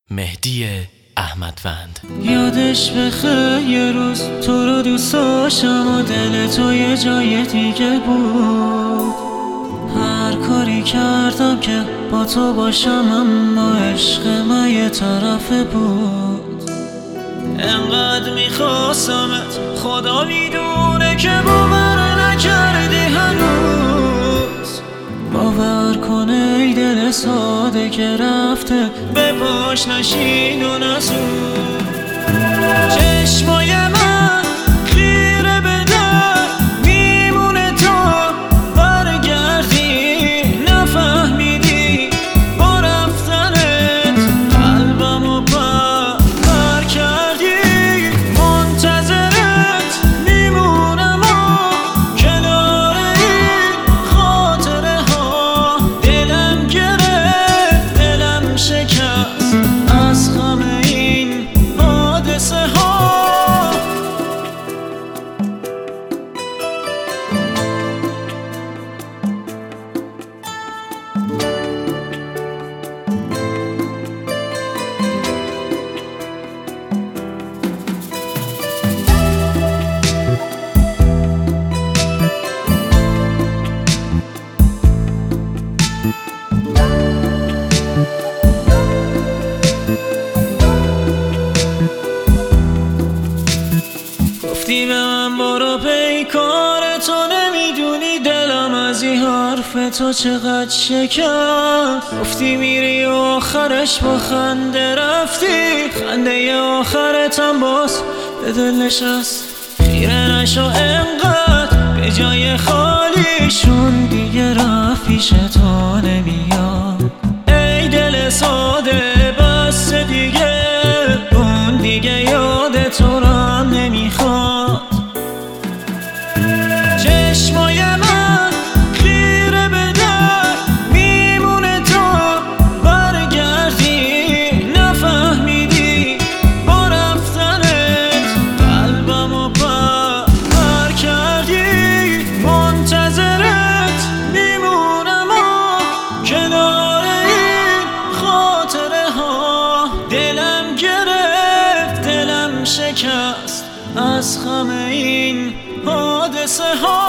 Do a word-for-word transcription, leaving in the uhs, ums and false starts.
مهدی احمدوند. یادش بخیر یه روز تو رو دوست داشتم و دل تو یه جای دیگه بود. هر کاری کردم که با تو باشم اما عشق من یه طرفه بود. انقدر میخواستمت خدا میدونه که باور نکردی هنوز. باور کنه ای دل ساده که رفته به پاش نشین و نسود. چشمای من خیره به در میمونه تا برگردی. نفهمیدی با رفتنت قلبم و پر پر کردی. منتظرت میمونم و کنار این خاطره ها. دلم گرفت دلم شکست از غم این حادثه ها. گفتی به من برو پیکار تو، نمیدونی دلم از این حرف تو چقدر شکست. گفتی میری و آخرش با خنده رفتی، خنده آخرتم باز به دل نشست. خیره نشو انقدر به جای خالیشون دیگه رفت پیش تو نمیاد. ای دل ساده بس دیگه اون دیگه یاد تو را نمیخواد. چشمای من خیره به در میمونه تا برگردی. نفهمیدی با رفتنت قلبم و پر پر کردی. منتظرت میمونم و کنار این خاطره ها. دلم گرفت دلم شکست از غم این حادثه ها.